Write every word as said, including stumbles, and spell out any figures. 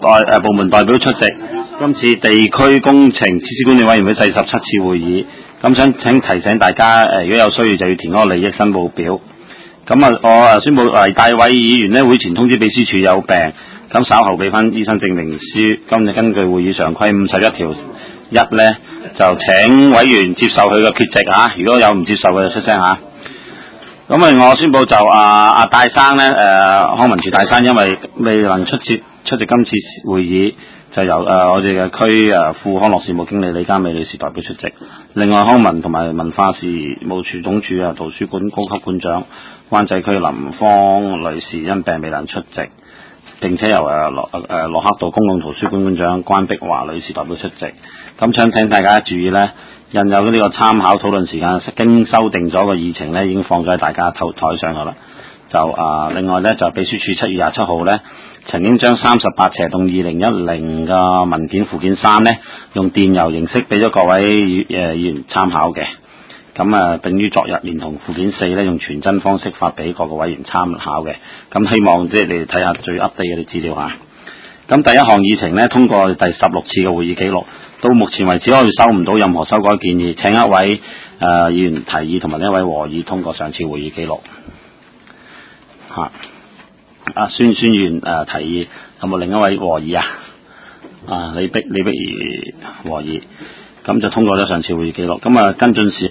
代誒部門代表出席今次地區工程設施管理委員會第十七次會議。咁想請提醒大家，誒如果有需要就要填嗰個利益申報表。咁啊，我啊宣佈誒大位議員呢會前通知秘書處有病，咁稍後俾翻醫生證明書。今日根據會議常規五十一條一呢，就請委員接受佢嘅缺席啊。如果有唔接受嘅就出聲嚇。咁啊，我宣佈就啊啊戴生呢，誒、呃、康文署戴生因為未能出席出席今次會議，就由誒、呃、我哋嘅區誒副康樂事務經理李嘉美女士代表出席。另外康文同埋文化事務處總署啊圖書館高級館長灣仔區林芳女士因病未能出席，並且由誒洛誒洛克道公共圖書館館長關碧華女士代表出席。咁想請大家注意呢，印有呢個參考討論時間經修訂咗個議程呢，已經放咗喺大家台台上噶啦。就啊、呃，另外呢，就秘書處七月廿七號呢，曾經將三十八斜洞二零一零嘅文件附件三呢，用電郵形式俾咗各位誒議員參考嘅。咁啊，並於昨日連同附件四呢，用傳真方式發俾各個委員參考嘅。咁希望即係你哋睇下最 update 嘅啲資料嚇。咁第一項議程呢，通過第十六次嘅會議記錄，到目前為止我哋收唔到任何修改建議。請一位誒、呃、議員提議同埋一位和議通過上次會議記錄。嚇、啊！阿孫孫元誒提議，有冇另一位和議啊？啊，李碧李碧儀和議，咁就通過咗上次會議記錄。咁啊跟進時。